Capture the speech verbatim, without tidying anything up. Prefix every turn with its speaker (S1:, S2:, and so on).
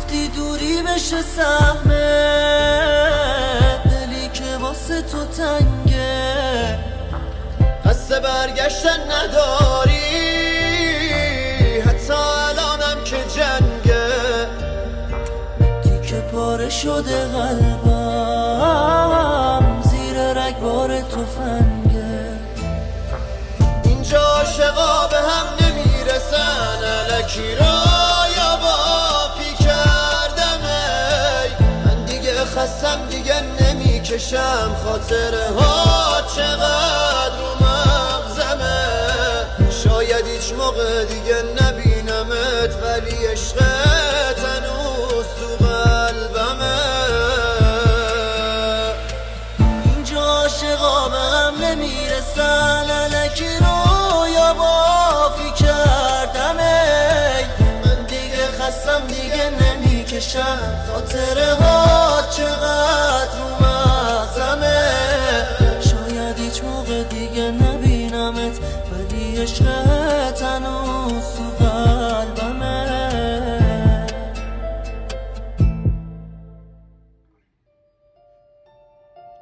S1: گفتی دوری بشه سهمه، دلی که واسه تو تنگه، قصد برگشتن نداری، حتی الانم که جنگه، دیگه پاره شده قلبم زیر رگبار تفنگه. اینجا عاشقا به هم نمیرسن، الکی را یا بافی کردم ای، من دیگه خستم دیگه نمیکشم، خاطره ها چقدر رو مغزمه، شاید هیچ موقع دیگه نبینمت، ولی عشقت هنوز تو قلبمه. اینجا عاشقا به هم نمیرسن، الکی رو یا بافی کردم ای، من دیگه خستم دیگه نمیکشم، خاطره ها چقدر رو مغزمه، شاید هیچ موقع دیگه نبینمت، ولی عشقت